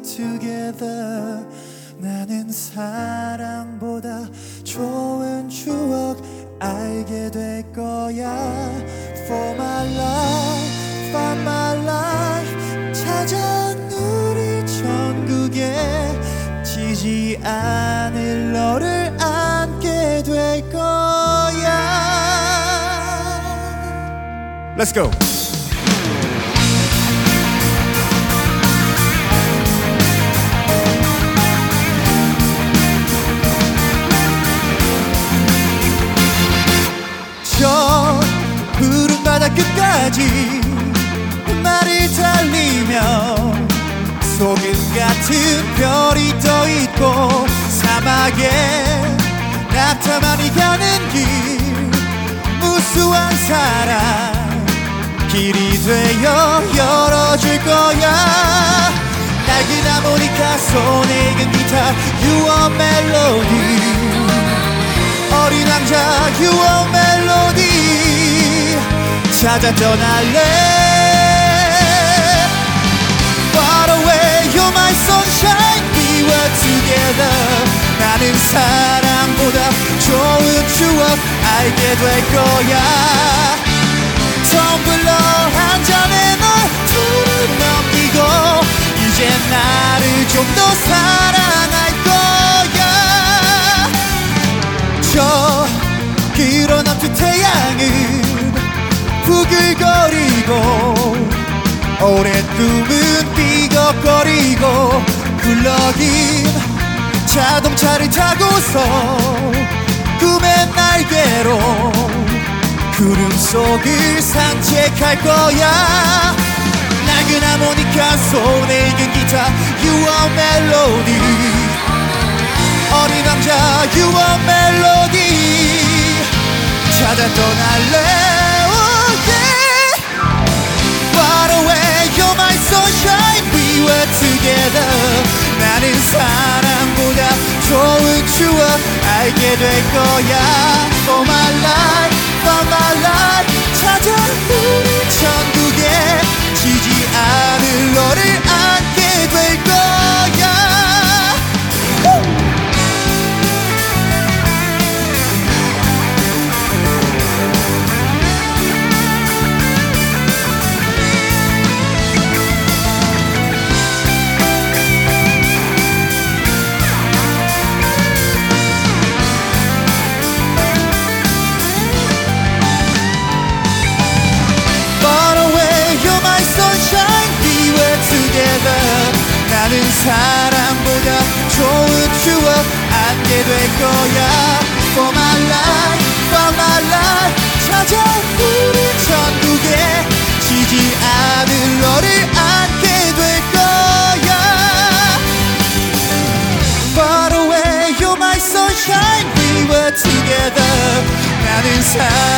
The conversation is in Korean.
together. 나는 사랑보다 좋은 추억 알게 될 거야. For my life, for my life 찾아온 우리 천국에 지지 않을 너를 안게 될 거야. Let's go. 저 푸른 바다 끝까지 나를 달리며 소금 같은 별이 떠있고 사막에 나타만이 가는 길 무수한 사랑 길이 되어 열어줄 거야. 낡은 하모니카 손에 익은 기타 You are melody. 어린 왕자 You are melody. 찾아 떠날래. Far away you're my sunshine. We were together. 나는 사랑보다 좋은 추억 알게 될 거야. 텀블러 한 잔에 널 둘을 넘기고 이제 나를 좀 더 사랑할 거야. 저 끌어남은 태양은 부글거리고 오랜 꿈은 삐걱거리고 굴러긴 자동차를 타고서 꿈의 날개로 구름 속을 산책할 거야. 낡은 하모니카 손에 익은 기타 You are melody. 어린 왕자 You are melody. 찾아 떠날래. Oh yeah. Far away you're my sunshine. We were together. 나는 사랑보다 좋은 추억 알게 될 거야. For my life, for my life 찾아 우리 천국에 지지 않을 너를 안게 될 거야. 나는 사랑보다 좋은 추억 안게 될 거야. For my life, for my life 찾아 우리 천국에 지지 않을 너를 안게 될 거야. Far away you're my sunshine. We were together. 나는